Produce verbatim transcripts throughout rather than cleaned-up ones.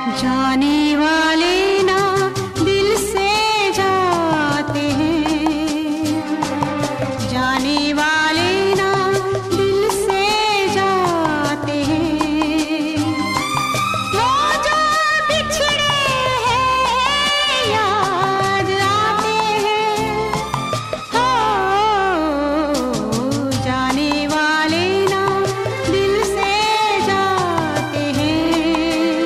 जाने वाले ना दिल से जाते हैं, जाने वाले ना दिल से जाते हैं। वो जो बिछड़े हैं याद आते हैं, हो जाने वाले ना दिल से जाते हैं,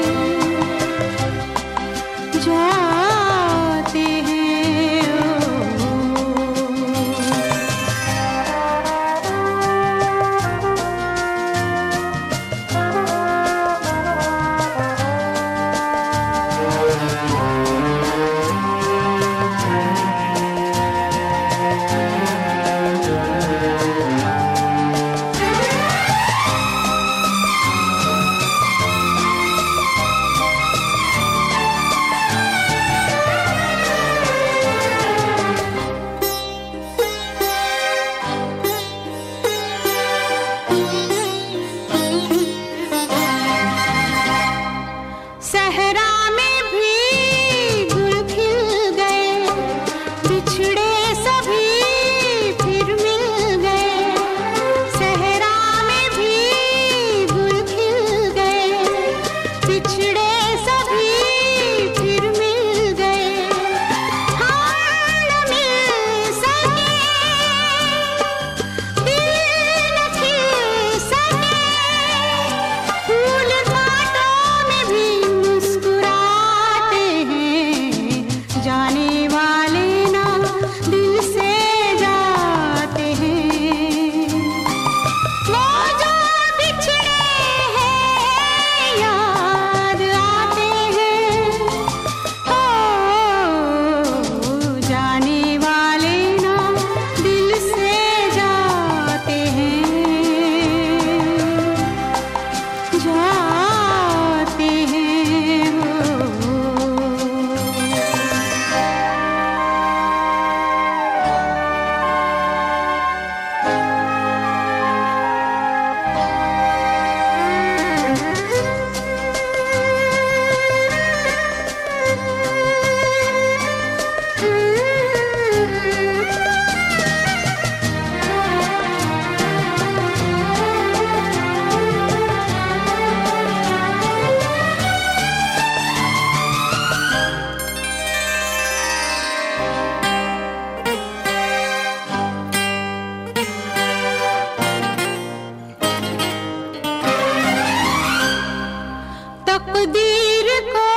जाते हैं ओ। सहरा में भी गुल खिल गए, बिछड़े सभी फिर मिल गए। सहरा में भी गुल खिल गए, बिछड़े सभी फिर मिल गए। हाँ न मिल सके, दिल न खिल सके, फूल कांटों में भी मुस्कुराते हैं। जाने वाले ना दिल से जाते हैं, वो जो बिछड़े हैं याद आते हैं, हो जाने वाले ना दिल से जाते हैं, जाते हैं ओ। तकदीर को